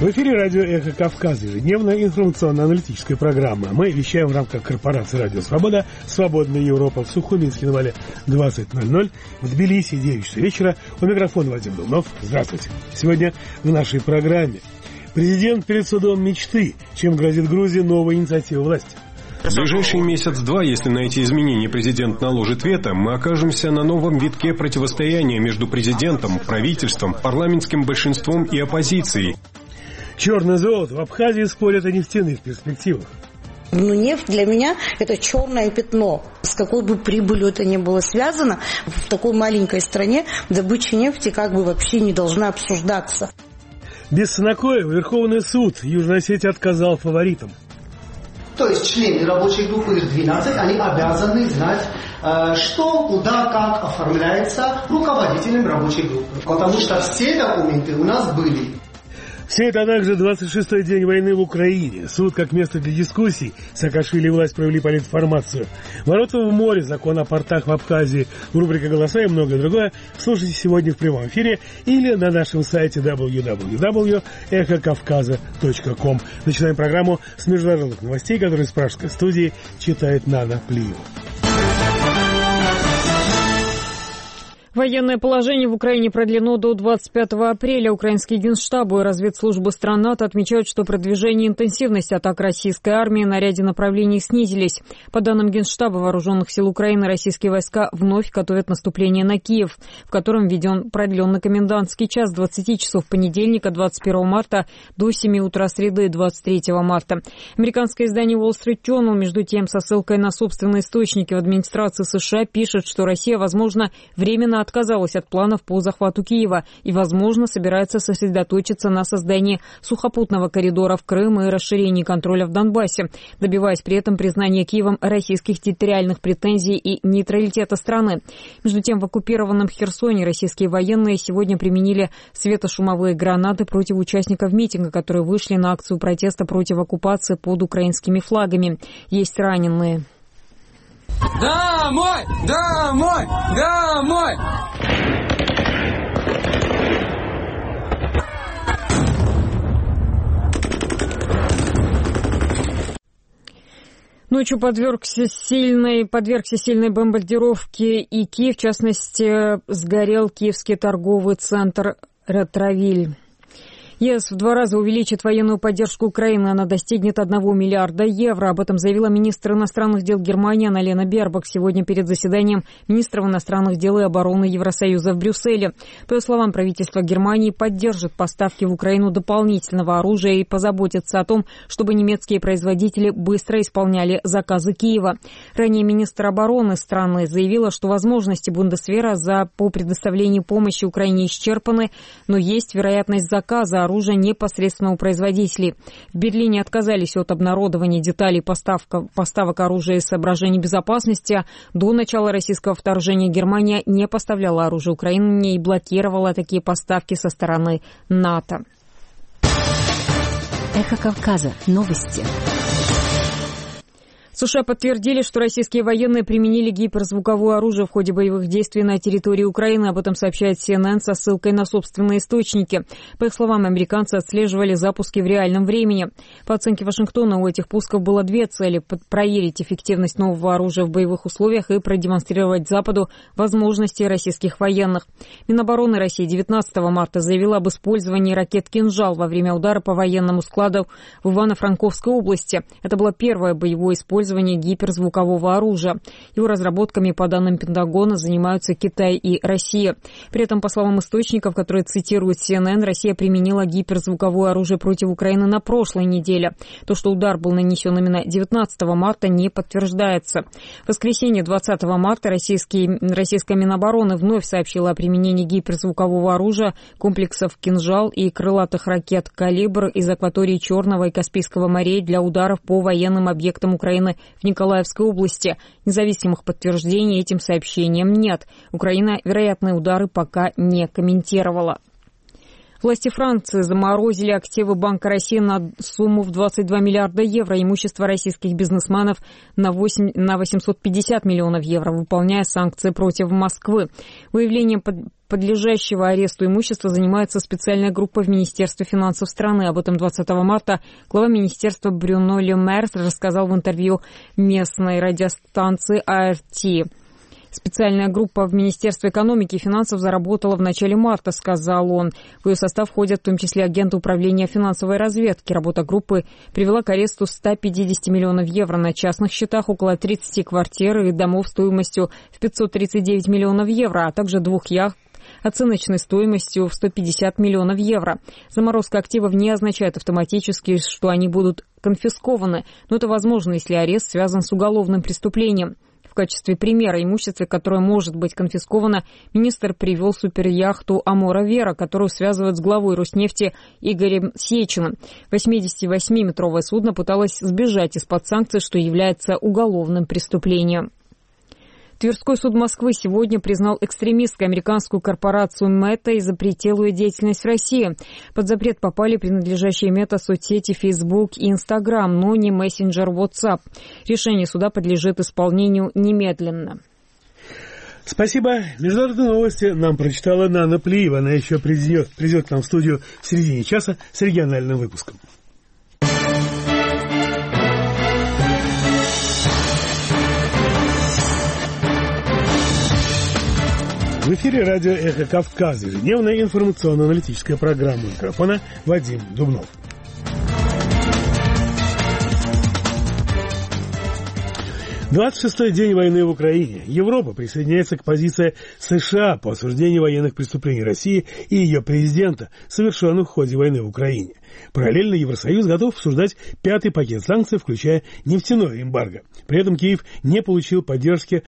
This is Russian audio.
В эфире радио «Эхо Кавказа», ежедневная информационно-аналитическая программа. Мы вещаем в рамках корпорации «Радио Свобода», «Свободная Европа» в Сухуминске на Вале 20:00, в Тбилиси 9 часов вечера. У микрофона Вадим Дубнов. Здравствуйте. Сегодня в нашей программе президент перед судом мечты. Чем грозит Грузии новая инициатива власти? В ближайший месяц-два, если на эти изменения президент наложит вето, мы окажемся на новом витке противостояния между президентом, правительством, парламентским большинством и оппозицией. Черное золото в Абхазии спорят о нефтяных перспективах. Нефть для меня – это черное пятно. С какой бы прибылью это ни было связано, в такой маленькой стране добыча нефти как бы вообще не должна обсуждаться. Без Санакоева Верховный суд Южной Осетии отказал фаворитам. То есть члены рабочей группы 12, они обязаны знать, что, куда, как оформляется руководителем рабочей группы. Потому что все документы у нас были. Все это, а также 26-й день войны в Украине. Суд как место для дискуссий. Саакашвили и власть провели политинформацию. Ворота в море, закон о портах в Абхазии, рубрика «Голоса» и многое другое. Слушайте сегодня в прямом эфире или на нашем сайте www.эхокавказа.ком. Начинаем программу с международных новостей, которые из пражской студии читает Нана Плиева. Военное положение в Украине продлено до 25 апреля. Украинские генштабы и разведслужбы стран НАТО отмечают, что продвижение и интенсивность атак российской армии на ряде направлений снизились. По данным Генштаба Вооруженных сил Украины, российские войска вновь готовят наступление на Киев, в котором введен продленный комендантский час с 20 часов понедельника 21 марта до 7 утра среды 23 марта. Американское издание Wall Street Journal, между тем, со ссылкой на собственные источники в администрации США, пишет, что Россия, возможно, временно отказалась от планов по захвату Киева и, возможно, собирается сосредоточиться на создании сухопутного коридора в Крым и расширении контроля в Донбассе, добиваясь при этом признания Киевом российских территориальных претензий и нейтралитета страны. Между тем, в оккупированном Херсоне российские военные сегодня применили светошумовые гранаты против участников митинга, которые вышли на акцию протеста против оккупации под украинскими флагами. Есть раненые. Домой! Домой! Домой! Ночью подвергся сильной бомбардировке и Киев, в частности, сгорел киевский торговый центр «Ретровиль». ЕС в 2 раза увеличит военную поддержку Украины. Она достигнет 1 миллиарда евро. Об этом заявила министр иностранных дел Германии Анна-Лена Бербок сегодня перед заседанием министров иностранных дел и обороны Евросоюза в Брюсселе. По ее словам, правительство Германии поддержит поставки в Украину дополнительного оружия и позаботится о том, чтобы немецкие производители быстро исполняли заказы Киева. Ранее министр обороны страны заявила, что возможности Бундесвера по предоставлению помощи Украине исчерпаны, но есть вероятность заказа оружия непосредственно у производителей. В Берлине отказались от обнародования деталей поставок оружия из соображений безопасности. До начала российского вторжения Германия не поставляла оружие Украине и блокировала такие поставки со стороны НАТО. Эхо Кавказа. Новости. США подтвердили, что российские военные применили гиперзвуковое оружие в ходе боевых действий на территории Украины. Об этом сообщает CNN со ссылкой на собственные источники. По их словам, американцы отслеживали запуски в реальном времени. По оценке Вашингтона, у этих пусков было 2 цели – проверить эффективность нового оружия в боевых условиях и продемонстрировать Западу возможности российских военных. Минобороны России 19 марта заявила об использовании ракет «Кинжал» во время удара по военному складу в Ивано-Франковской области. Это было первое боевое использование гиперзвукового оружия. Его разработками, по данным Пентагона, занимаются Китай и Россия. При этом, по словам источников, которые цитируют CNN, Россия применила гиперзвуковое оружие против Украины на прошлой неделе. То, что удар был нанесен именно 19 марта, не подтверждается. В воскресенье 20 марта российская Минобороны вновь сообщила о применении гиперзвукового оружия, комплексов «Кинжал» и крылатых ракет «Калибр» из акватории Черного и Каспийского морей для ударов по военным объектам Украины в Николаевской области. Независимых подтверждений этим сообщениям нет. Украина вероятные удары пока не комментировала. Власти Франции заморозили активы Банка России на сумму в 22 миллиарда евро, имущество российских бизнесменов на 850 миллионов евро, выполняя санкции против Москвы. Выявлением подлежащего аресту имущества занимается специальная группа в Министерстве финансов страны. Об этом 20 марта глава министерства Брюно Ле Мэр рассказал в интервью местной радиостанции АРТ. Специальная группа в Министерстве экономики и финансов заработала в начале марта, сказал он. В ее состав входят в том числе агенты управления финансовой разведки. Работа группы привела к аресту 150 миллионов евро на частных счетах, около 30 квартир и домов стоимостью в 539 миллионов евро, а также 2 яхт оценочной стоимостью в 150 миллионов евро. Заморозка активов не означает автоматически, что они будут конфискованы, но это возможно, если арест связан с уголовным преступлением. В качестве примера имущества, которое может быть конфисковано, министр привел суперяхту «Амора Вера», которую связывают с главой Роснефти Игорем Сечиным. 88-метровое судно пыталось сбежать из-под санкций, что является уголовным преступлением. Тверской суд Москвы сегодня признал экстремистской американскую корпорацию Мета и запретил ее деятельность в России. Под запрет попали принадлежащие Мета соцсети Facebook и Instagram, но не мессенджер WhatsApp. Решение суда подлежит исполнению немедленно. Спасибо. Международные новости нам прочитала Нана Плиева. Она еще придет к нам в студию в середине часа с региональным выпуском. В эфире радио «Эхо Кавказа», ежедневная информационно-аналитическая программа. Микрофона Вадим Дубнов. «26-й день войны в Украине. Европа присоединяется к позиции США по осуждению военных преступлений России и ее президента, совершенных в ходе войны в Украине. Параллельно Евросоюз готов обсуждать 5-й пакет санкций, включая нефтяное эмбарго. При этом Киев не получил поддержки